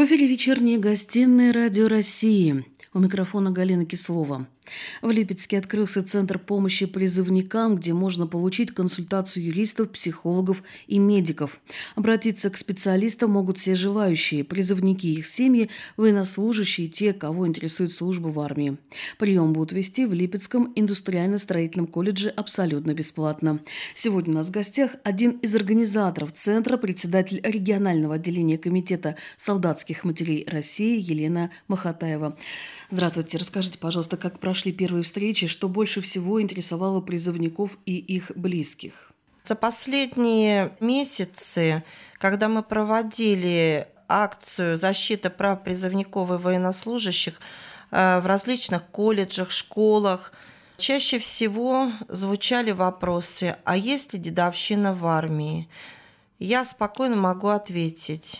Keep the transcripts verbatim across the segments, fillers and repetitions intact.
В эфире вечерние гостиные Радио России. У микрофона Галина Кислова. В Липецке открылся Центр помощи призывникам, где можно получить консультацию юристов, психологов и медиков. Обратиться к специалистам могут все желающие – призывники, их семьи, военнослужащие, те, кого интересует служба в армии. Прием будут вести в Липецком индустриально-строительном колледже абсолютно бесплатно. Сегодня у нас в гостях один из организаторов Центра, председатель регионального отделения Комитета солдатских матерей России Елена Махатаева. Здравствуйте. Расскажите, пожалуйста, как прошли первые встречи, что больше всего интересовало призывников и их близких? За последние месяцы, когда мы проводили акцию защиты прав призывников и военнослужащих в различных колледжах, школах, чаще всего звучали вопросы: а есть ли дедовщина в армии? Я спокойно могу ответить.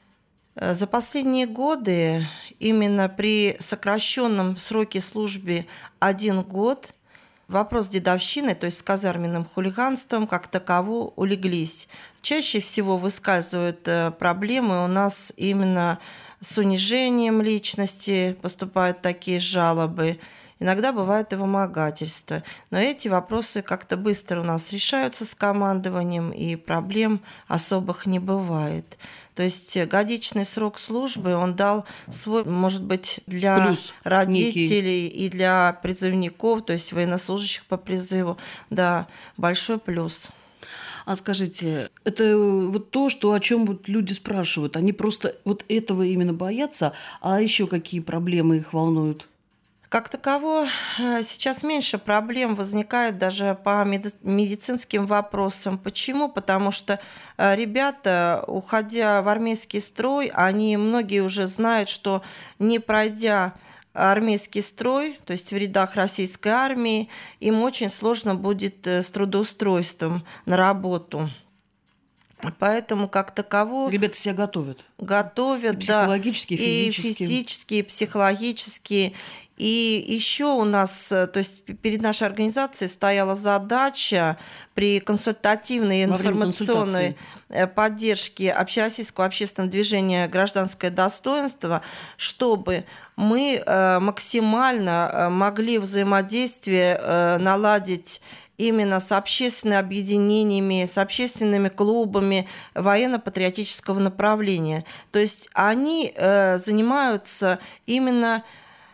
За последние годы именно при сокращенном сроке службы один год вопрос дедовщины, то есть с казарменным хулиганством, как таково улеглись. Чаще всего выскальзывают проблемы у нас именно с унижением личности, поступают такие жалобы. Иногда бывает и вымогательство. Но эти вопросы как-то быстро у нас решаются с командованием, и проблем особых не бывает. То есть годичный срок службы, он дал свой, может быть, для плюс родителей некий. И для призывников, то есть военнослужащих по призыву, да, большой плюс. А скажите, это вот то, что, о чем вот люди спрашивают, они просто вот этого именно боятся, а еще какие проблемы их волнуют? Как таково, сейчас меньше проблем возникает даже по медицинским вопросам. Почему? Потому что ребята, уходя в армейский строй, они многие уже знают, что не пройдя армейский строй, то есть в рядах российской армии, им очень сложно будет с трудоустройством на работу. Поэтому как таково... Ребята себя готовят. Готовят, и психологически, да. И физически. И физически, и психологически. И еще у нас, то есть перед нашей организацией стояла задача при консультативной и информационной поддержке общероссийского общественного движения «Гражданское достоинство», чтобы мы максимально могли взаимодействие наладить именно с общественными объединениями, с общественными клубами военно-патриотического направления. То есть они занимаются именно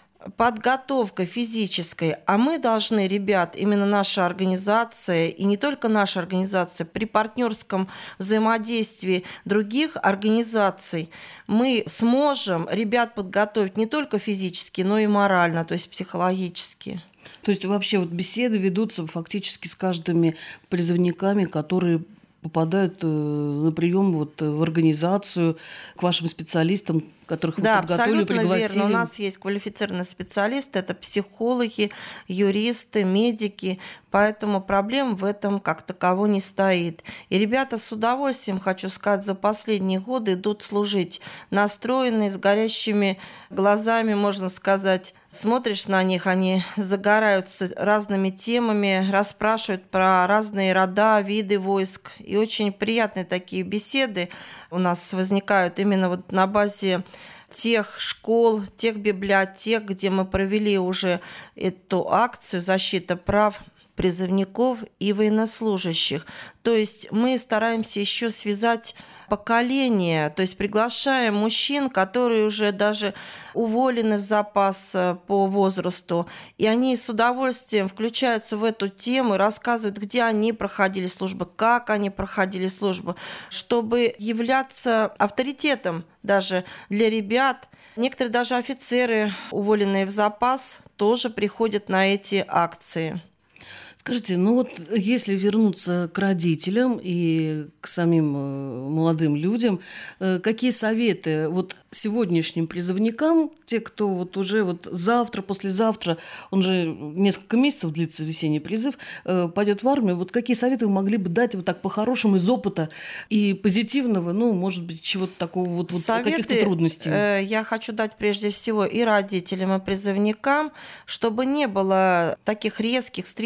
подготовкой физической, а мы должны, ребят, именно наша организация, и не только наша организация, при партнерском взаимодействии других организаций мы сможем ребят подготовить не только физически, но и морально, то есть психологически. То есть вообще вот беседы ведутся фактически с каждыми призывниками, которые попадают на прием вот в организацию, к вашим специалистам, которых вы да, подготовили, пригласили. Да, абсолютно верно. У нас есть квалифицированные специалисты, это психологи, юристы, медики, поэтому проблем в этом как таково не стоит. И ребята с удовольствием, хочу сказать, за последние годы идут служить, настроенные, с горящими глазами, можно сказать. Смотришь на них, они загораются разными темами, расспрашивают про разные рода, виды войск. И очень приятные такие беседы у нас возникают именно вот на базе тех школ, тех библиотек, где мы провели уже эту акцию «Защита прав призывников и военнослужащих». То есть мы стараемся еще связать поколение, то есть приглашаем мужчин, которые уже даже уволены в запас по возрасту, и они с удовольствием включаются в эту тему и рассказывают, где они проходили службу, как они проходили службу, чтобы являться авторитетом даже для ребят. Некоторые даже офицеры, уволенные в запас, тоже приходят на эти акции. Скажите, ну вот если вернуться к родителям и к самим молодым людям, какие советы вот сегодняшним призывникам, те, кто вот уже вот завтра, послезавтра, он же несколько месяцев длится весенний призыв, пойдет в армию, вот какие советы вы могли бы дать вот так по-хорошему из опыта и позитивного, ну, может быть, чего-то такого, вот, вот каких-то трудностей? Э, я хочу дать прежде всего и родителям, и призывникам, чтобы не было таких резких стрессовых состояний,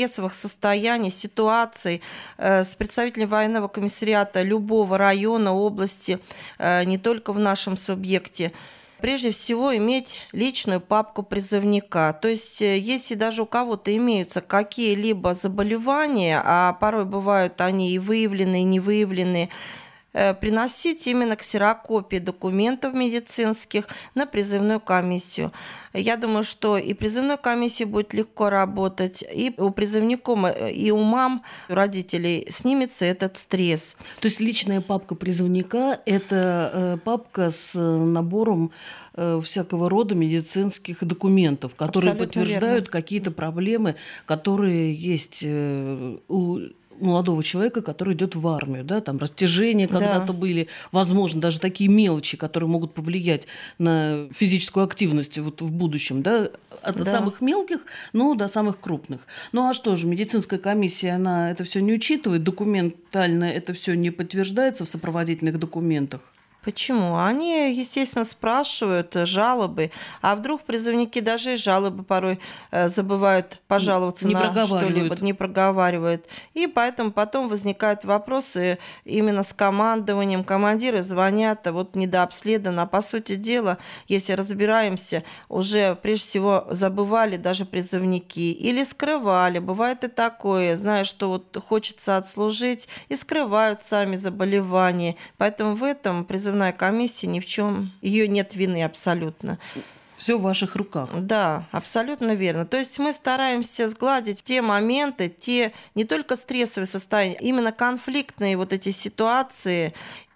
состояний, ситуаций с представителями военного комиссариата любого района, области, не только в нашем субъекте. Прежде всего, иметь личную папку призывника. То есть, если даже у кого-то имеются какие-либо заболевания, а порой бывают они и выявлены, и не выявлены, приносить именно ксерокопии документов медицинских на призывную комиссию. Я думаю, что и призывной комиссии будет легко работать, и у призывников, и у мам, у родителей снимется этот стресс. То есть личная папка призывника – это папка с набором всякого рода медицинских документов, которые Абсолютно подтверждают верно. Какие-то проблемы, которые есть у молодого человека, который идет в армию, да, там растяжения когда-то да. были, возможно, даже такие мелочи, которые могут повлиять на физическую активность вот в будущем, да, от да. самых мелких, ну, до самых крупных. Ну, а что же, медицинская комиссия, она это все не учитывает, документально это все не подтверждается в сопроводительных документах? Почему? Они, естественно, спрашивают жалобы, а вдруг призывники даже и жалобы порой забывают пожаловаться не на что-либо, не проговаривают. И поэтому потом возникают вопросы именно с командованием. Командиры звонят, а вот недообследовано. А по сути дела, если разбираемся, уже прежде всего забывали даже призывники или скрывали. Бывает и такое, зная, что вот хочется отслужить, и скрывают сами заболевания. Поэтому в этом призывник Призывная комиссия ни в чем, ее нет вины абсолютно. Все в ваших руках. Да, абсолютно верно. То есть мы стараемся сгладить те моменты, те не только стрессовые состояния, именно конфликтные вот эти ситуации,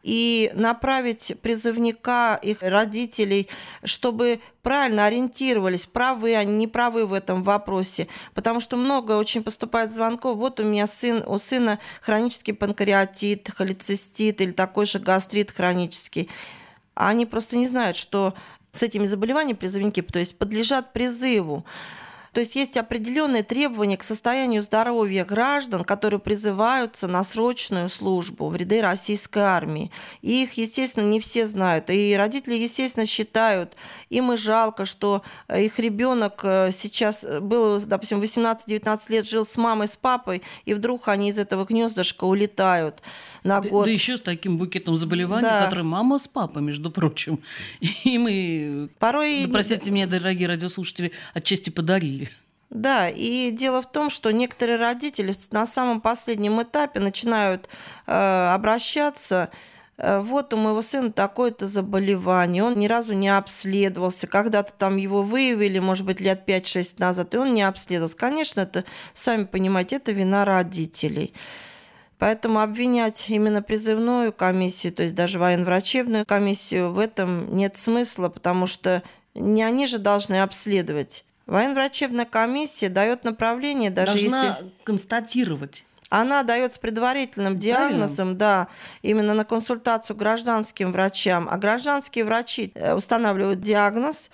и направить призывника, их родителей, чтобы правильно ориентировались, правы они, не правы в этом вопросе. Потому что много очень поступает звонков. Вот у меня сын, у сына хронический панкреатит, холецистит или такой же гастрит хронический. А они просто не знают, что с этими заболеваниями призывники, то есть подлежат призыву. То есть есть определенные требования к состоянию здоровья граждан, которые призываются на срочную службу в ряды российской армии. И их, естественно, не все знают. И родители, естественно, считают, им и жалко, что их ребенок сейчас был, допустим, восемнадцать-девятнадцать лет, жил с мамой, с папой, и вдруг они из этого гнездышка улетают на год. Да, да еще с таким букетом заболеваний, да. которые мама с папой, между прочим. И мы, Порой... да, простите меня, дорогие радиослушатели, отчасти подарили. Да, и дело в том, что некоторые родители на самом последнем этапе начинают э, обращаться. Вот у моего сына такое-то заболевание, он ни разу не обследовался, когда-то там его выявили, может быть, лет пять-шесть назад, и он не обследовался. Конечно, это, сами понимаете, это вина родителей. Поэтому обвинять именно призывную комиссию, то есть даже военно-врачебную комиссию, в этом нет смысла, потому что не они же должны обследовать. Военно-врачебная комиссия дает направление, даже Должна если... констатировать. Она дает с предварительным диагнозом, да, именно на консультацию гражданским врачам. А гражданские врачи устанавливают диагноз,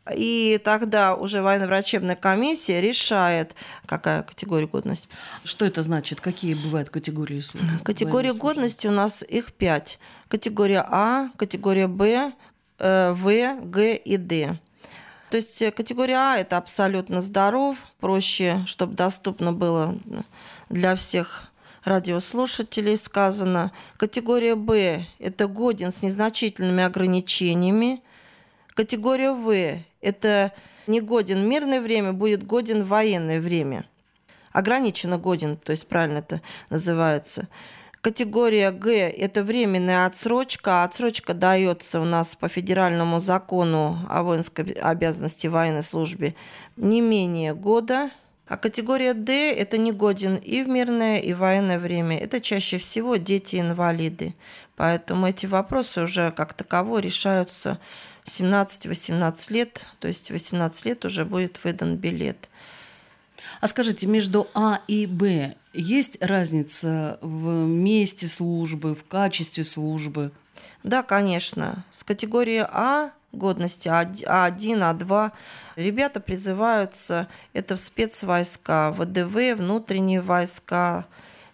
и тогда уже военно-врачебная комиссия решает, какая категория годности. Что это значит? Какие бывают категории службы? Категории годности у нас их пять. Категория А, категория Б, В, Г и Д. То есть категория А – это абсолютно здоров, проще, чтобы доступно было для всех радиослушателей сказано. Категория Б – это годен с незначительными ограничениями. Категория В – это не годен в мирное время, будет годен в военное время. Ограниченно годен, то есть правильно это называется. Категория Г – это временная отсрочка. Отсрочка дается у нас по федеральному закону о воинской обязанности в военной службе не менее года. А категория Д – это негоден и в мирное, и в военное время. Это чаще всего дети-инвалиды. Поэтому эти вопросы уже как таково решаются семнадцать-восемнадцать лет. То есть восемнадцать лет уже будет выдан билет. А скажите, между А и Б есть разница в месте службы, в качестве службы? Да, конечно. С категории А годности А один, А два ребята призываются, это в спецвойска, ВДВ, внутренние войска.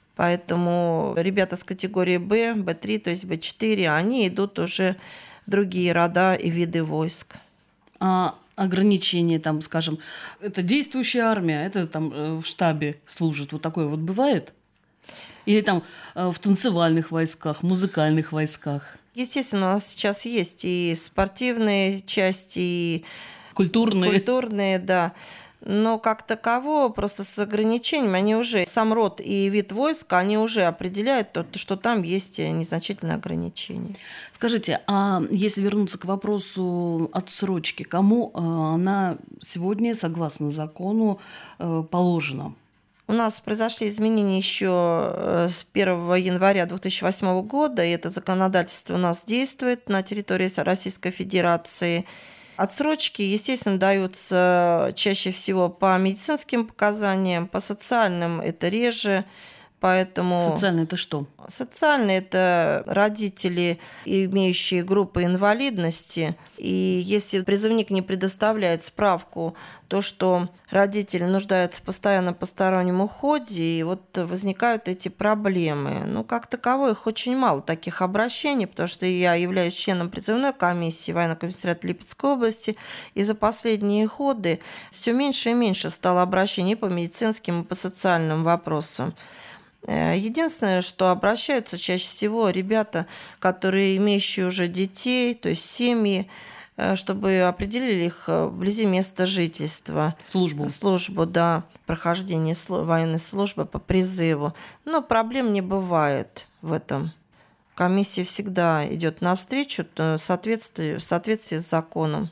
Поэтому ребята с категории Б, Б три, то есть Б четыре, они идут уже в другие рода и виды войск. А ограничения, там, скажем, это действующая армия, это там э, в штабе служит. Вот такое вот бывает? Или там э, в танцевальных войсках, музыкальных войсках? Естественно, у нас сейчас есть и спортивные части, и Культурные. культурные, да. Но как такового, просто с ограничениями, они уже, сам род и вид войска, они уже определяют, то, что там есть незначительные ограничения. Скажите, а если вернуться к вопросу отсрочки, кому э, она сегодня, согласно закону, э, положена? У нас произошли изменения еще с первого января две тысячи восьмого года, и это законодательство у нас действует на территории Российской Федерации. Отсрочки, естественно, даются чаще всего по медицинским показаниям, по социальным это реже, поэтому... Социально это что? Социально это родители, имеющие группы инвалидности, и если призывник не предоставляет справку, то, что родители нуждаются в постоянном постороннем уходе, и вот возникают эти проблемы. Ну, как таковой их очень мало, таких обращений, потому что я являюсь членом призывной комиссии военного комиссариата Липецкой области, и за последние годы все меньше и меньше стало обращений по медицинским и по социальным вопросам. Единственное, что обращаются чаще всего ребята, которые имеющие уже детей, то есть семьи, чтобы определили их вблизи места жительства. Службу. Службу, да, прохождение военной службы по призыву. Но проблем не бывает в этом. Комиссия всегда идет навстречу в соответствии, в соответствии с законом.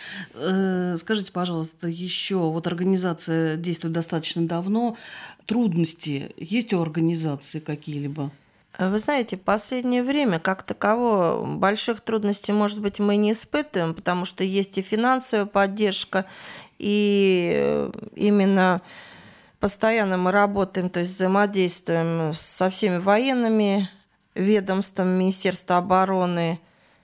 Скажите, пожалуйста, еще вот организация действует достаточно давно. Трудности есть у организации какие-либо? Вы знаете, в последнее время как такового больших трудностей, может быть, мы не испытываем, потому что есть и финансовая поддержка, и именно постоянно мы работаем, то есть взаимодействуем со всеми военными ведомствами Министерства обороны.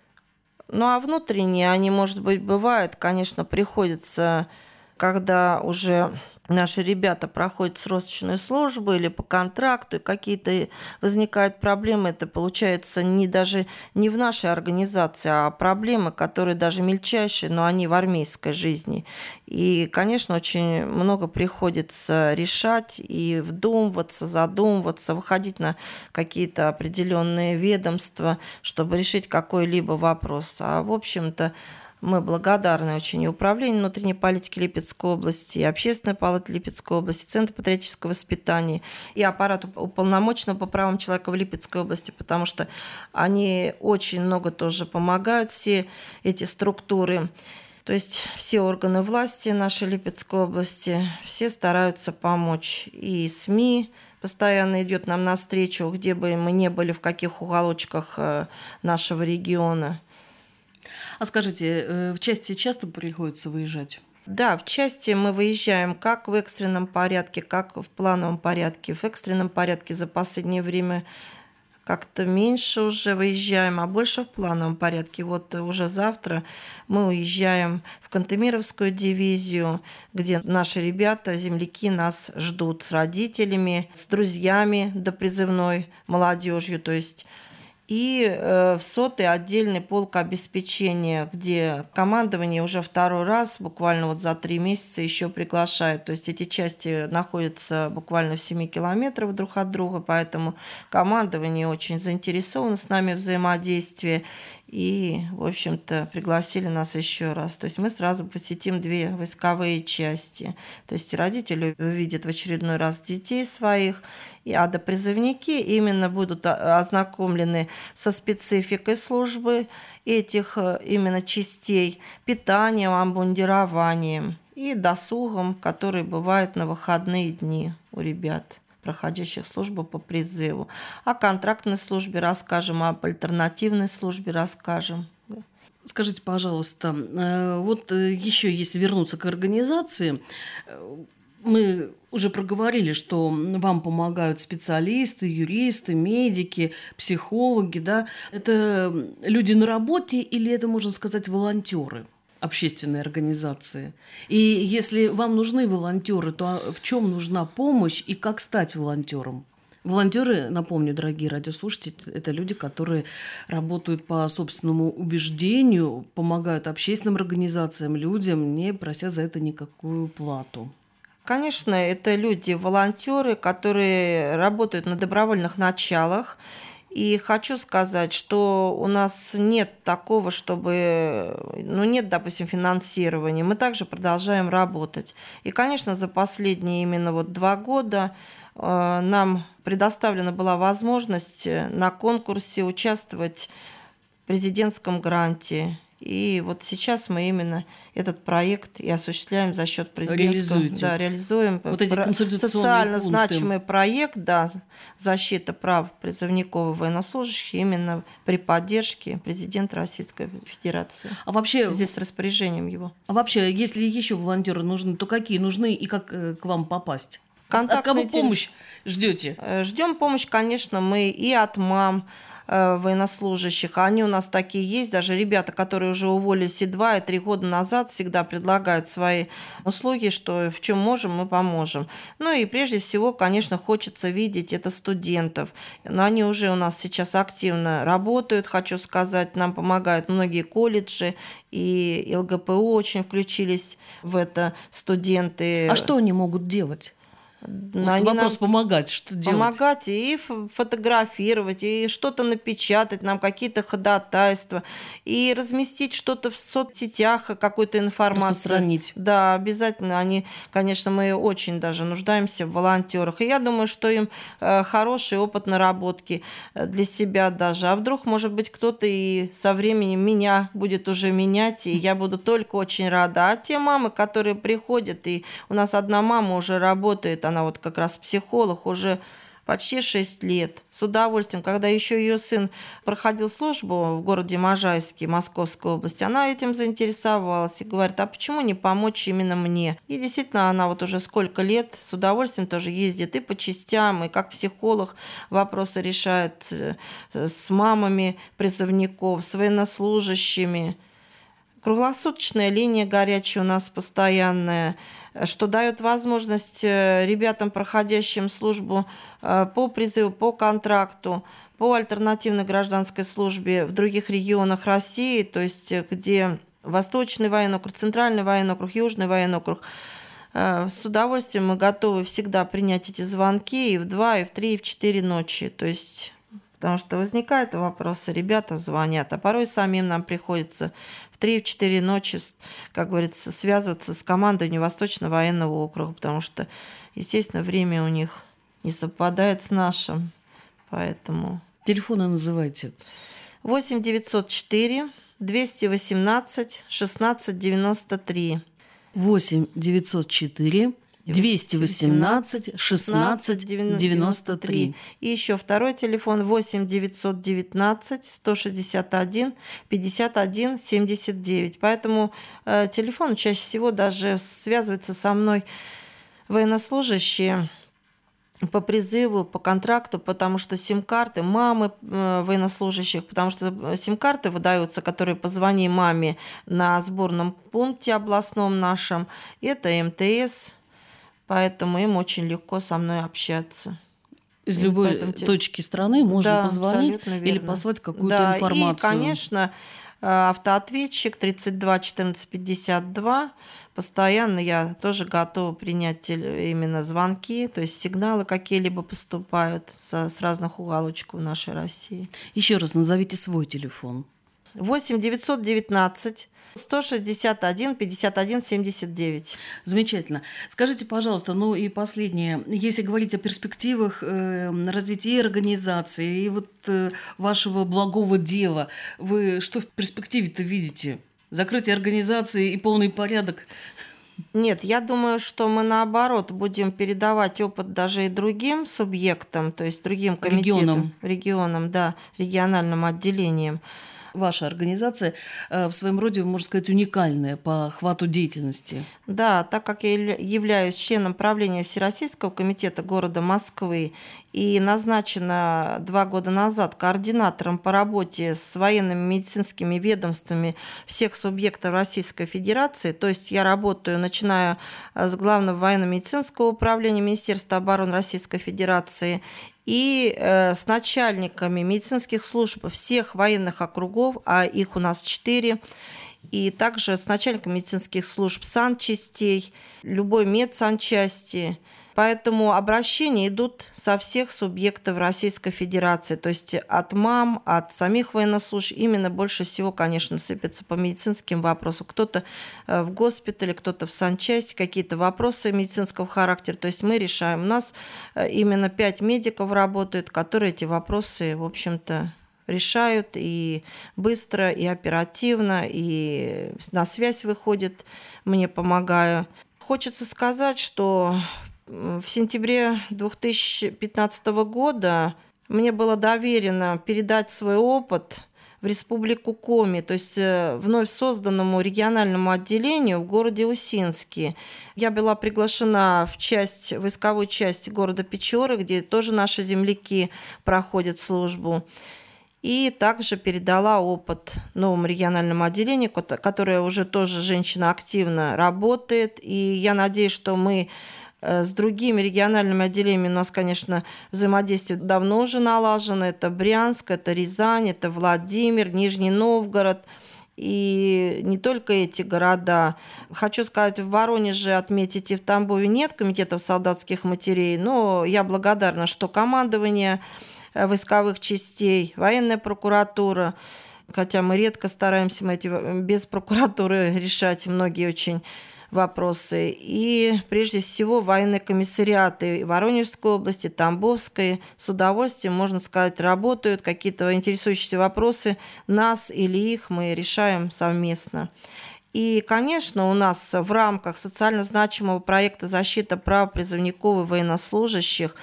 Ну а внутренние, они, может быть, бывают, конечно, приходится, когда уже наши ребята проходят срочную службу или по контракту, какие-то возникают проблемы, это получается не даже не в нашей организации, а проблемы, которые даже мельчайшие, но они в армейской жизни. И, конечно, очень много приходится решать и вдумываться, задумываться, выходить на какие-то определенные ведомства, чтобы решить какой-либо вопрос. А, в общем-то, мы благодарны очень и Управлению внутренней политики Липецкой области, и Общественной палате Липецкой области, Центру патриотического воспитания, и аппарату уполномоченного по правам человека в Липецкой области, потому что они очень много тоже помогают, все эти структуры. То есть все органы власти нашей Липецкой области, все стараются помочь. И СМИ постоянно идет нам навстречу, где бы мы ни были, в каких уголочках нашего региона. А скажите, в части часто приходится выезжать? Да, в части мы выезжаем как в экстренном порядке, как в плановом порядке. В экстренном порядке за последнее время как-то меньше уже выезжаем, а больше в плановом порядке. Вот уже завтра мы уезжаем в Кантемировскую дивизию, где наши ребята, земляки нас ждут с родителями, с друзьями допризывной молодежью, то есть и в сотый отдельный полк обеспечения, где командование уже второй раз, буквально вот за три месяца еще приглашает. То есть эти части находятся буквально в семи километрах друг от друга, поэтому командование очень заинтересовано с нами в взаимодействии. И, в общем-то, пригласили нас еще раз. То есть мы сразу посетим две войсковые части. То есть родители увидят в очередной раз детей своих, а допризывники именно будут ознакомлены со спецификой службы этих именно частей, питанием, обмундированием и досугом, который бывает на выходные дни у ребят, проходящих службу по призыву. О контрактной службе расскажем, об альтернативной службе расскажем. Скажите, пожалуйста, вот еще если вернуться к организации, мы уже проговорили, что вам помогают специалисты, юристы, медики, психологи, да? Это люди на работе или это, можно сказать, волонтеры общественной организации? И если вам нужны волонтеры, то в чем нужна помощь и как стать волонтером? Волонтеры, напомню, дорогие радиослушатели, это люди, которые работают по собственному убеждению, помогают общественным организациям, людям, не прося за это никакую плату. Конечно, это люди-волонтеры, которые работают на добровольных началах. И хочу сказать, что у нас нет такого, чтобы, ну, нет, допустим, финансирования. Мы также продолжаем работать. И, конечно, за последние именно вот два года э, нам предоставлена была возможность на конкурсе участвовать в президентском гранте. И вот сейчас мы именно этот проект и осуществляем за счет президентского. Реализуете. Да, реализуем. Вот эти консультационные социально пункты. значимый проект, да, защита прав призывников и военнослужащих именно при поддержке президента Российской Федерации. А вообще, в связи с распоряжением его. А вообще, если еще волонтеры нужны, то какие нужны и как э, к вам попасть? Контактные От кого теле- помощь ждете? Ждем помощь, конечно, мы и от мам э, военнослужащих. Они у нас такие есть, даже ребята, которые уже уволились и два, и три года назад, всегда предлагают свои услуги, что в чем можем, мы поможем. Ну и прежде всего, конечно, хочется видеть это студентов. Но они уже у нас сейчас активно работают, хочу сказать, нам помогают многие колледжи, и ЛГПУ очень включились в это студенты. А что они могут делать? Вот Они вопрос нам помогать, что делать? помогать и фотографировать, и что-то напечатать, нам какие-то ходатайства, и разместить что-то в соцсетях, какую-то информацию. Распространить. Да, обязательно. Они, конечно, мы очень даже нуждаемся в волонтерах. И я думаю, что им э, хороший опыт наработки для себя даже. А вдруг, может быть, кто-то и со временем меня будет уже менять, и я буду только очень рада. А те мамы, которые приходят, и у нас одна мама уже работает, она вот как раз психолог, уже почти шесть лет. С удовольствием, когда еще ее сын проходил службу в городе Можайске, Московской области, она этим заинтересовалась и говорит, а почему не помочь именно мне? И действительно, она вот уже сколько лет с удовольствием тоже ездит и по частям, и как психолог вопросы решает с мамами призывников, с военнослужащими. Круглосуточная линия горячая у нас постоянная, что дает возможность ребятам, проходящим службу по призыву, по контракту, по альтернативной гражданской службе в других регионах России, то есть где Восточный военный округ, Центральный военный округ, Южный военный округ. С удовольствием мы готовы всегда принять эти звонки и в два, и в три, и в четыре ночи. То есть, потому что возникают вопросы, ребята звонят, а порой самим нам приходится в три-четыре ночи, как говорится, связываться с командованием Восточного военного округа, потому что, естественно, время у них не совпадает с нашим, поэтому... Телефоны называйте. восемь девятьсот четыре двести восемнадцать шестнадцать девяносто три. восемь девятьсот четыре двести восемнадцать шестнадцать девяносто три. И еще второй телефон восемь девятьсот девятнадцать сто шестьдесят один пятьдесят один семьдесят девять. Поэтому э, телефон чаще всего даже связывается со мной военнослужащие по призыву, по контракту, потому что сим-карты мамы э, военнослужащих, потому что сим-карты выдаются, которые позвони маме на сборном пункте областном нашем, это эм тэ эс, поэтому им очень легко со мной общаться. Из И любой поэтому... точки страны можно да, позвонить или послать какую-то да, информацию. И, конечно, автоответчик тридцать два четырнадцать пятьдесят два. Постоянно я тоже готова принять именно звонки, то есть сигналы какие-либо поступают со, с разных уголочков нашей России. Еще раз назовите свой телефон. восемь девятьсот девятнадцать сто шестьдесят один пятьдесят один семьдесят девять. Замечательно. Скажите, пожалуйста, ну и последнее. Если говорить о перспективах э, развития организации и вот э, вашего благого дела, вы что в перспективе-то видите? Закрытие организации и полный порядок? Нет, я думаю, что мы наоборот будем передавать опыт даже и другим субъектам, то есть другим комитетам, регионам, регионам, да, региональным отделениям. Ваша организация в своем роде, можно сказать, уникальная по охвату деятельности. Да, так как я являюсь членом правления Всероссийского комитета города Москвы и назначена два года назад координатором по работе с военными медицинскими ведомствами всех субъектов Российской Федерации, то есть я работаю, начиная с Главного военно-медицинского управления Министерства обороны Российской Федерации и э, с начальниками медицинских служб всех военных округов, а их у нас четыре, и также с начальником медицинских служб санчастей, любой медсанчасти. Поэтому обращения идут со всех субъектов Российской Федерации, то есть от мам, от самих военнослужащих. Именно больше всего, конечно, сыпется по медицинским вопросам. Кто-то в госпитале, кто-то в санчасти, какие-то вопросы медицинского характера. То есть мы решаем. У нас именно пять медиков работают, которые эти вопросы, в общем-то, решают и быстро, и оперативно, и на связь выходят, мне помогая. Хочется сказать, что в сентябре две тысячи пятнадцатого года мне было доверено передать свой опыт в Республику Коми, то есть вновь созданному региональному отделению в городе Усинске. Я была приглашена в часть, войсковую часть города Печоры, где тоже наши земляки проходят службу. И также передала опыт новому региональному отделению, которое уже тоже женщина активно работает. И я надеюсь, что мы с другими региональными отделениями, у нас, конечно, взаимодействие давно уже налажено. Это Брянск, это Рязань, это Владимир, Нижний Новгород. И не только эти города. Хочу сказать, в Воронеже, отметить, и в Тамбове нет комитетов солдатских матерей, но я благодарна, что командование войсковых частей, военная прокуратура, хотя мы редко стараемся мы эти, без прокуратуры решать многие очень вопросы. И прежде всего военные комиссариаты Воронежской области, Тамбовской с удовольствием, можно сказать, работают. Какие-то интересующие вопросы нас или их мы решаем совместно. И, конечно, у нас в рамках социально значимого проекта «Защита прав призывников и военнослужащих»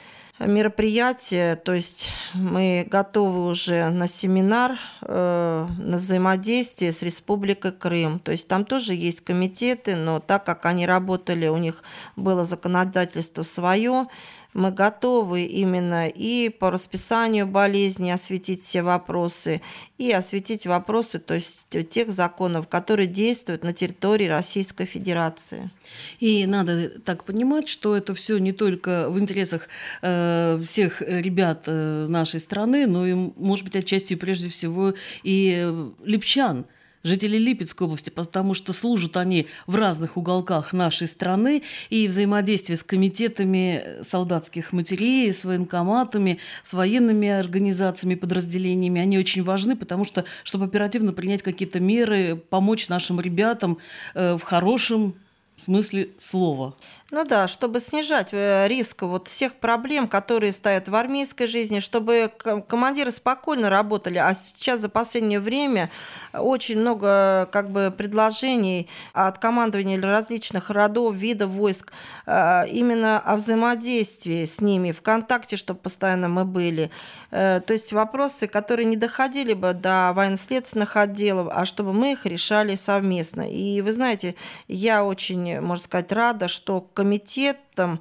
мероприятие, то есть мы готовы уже на семинар, э, на взаимодействие с Республикой Крым. То есть там тоже есть комитеты, но так как они работали, у них было законодательство свое, мы готовы именно и по расписанию болезни осветить все вопросы, и осветить вопросы, то есть тех законов, которые действуют на территории Российской Федерации. И надо так понимать, что это все не только в интересах э, всех ребят э, нашей страны, но и, может быть, отчасти прежде всего и липчан, жителей Липецкой области, потому что служат они в разных уголках нашей страны, и взаимодействие с комитетами солдатских матерей, с военкоматами, с военными организациями, подразделениями, они очень важны, потому что, чтобы оперативно принять какие-то меры, помочь нашим ребятам э, в хорошем смысле слова. Ну да, чтобы снижать риск вот всех проблем, которые стоят в армейской жизни, чтобы командиры спокойно работали. А сейчас за последнее время очень много как бы предложений от командования различных родов, видов войск именно о взаимодействии с ними, в контакте, чтобы постоянно мы были. То есть вопросы, которые не доходили бы до военно-следственных отделов, а чтобы мы их решали совместно. И вы знаете, я очень, можно сказать, рада, что комитетом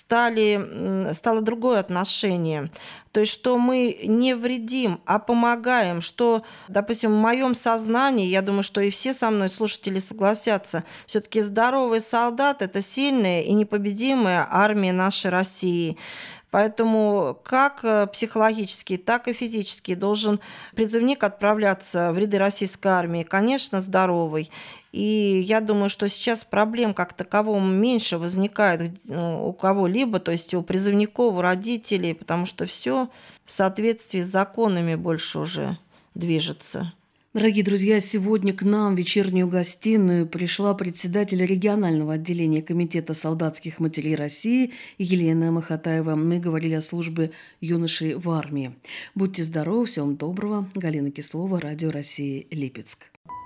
стали, стало другое отношение. То есть, что мы не вредим, а помогаем, что, допустим, в моем сознании, я думаю, что и все со мной слушатели согласятся, все-таки здоровый солдат – это сильная и непобедимая армия нашей России. Поэтому как психологически, так и физически должен призывник отправляться в ряды российской армии, конечно, здоровый. И я думаю, что сейчас проблем как такового меньше возникает у кого-либо, то есть у призывников, у родителей, потому что все в соответствии с законами больше уже движется. Дорогие друзья, сегодня к нам в вечернюю гостиную пришла председатель регионального отделения Комитета солдатских матерей России Елена Махатаева. Мы говорили о службе юношей в армии. Будьте здоровы, всего вам доброго. Галина Кислова, Радио России, Липецк.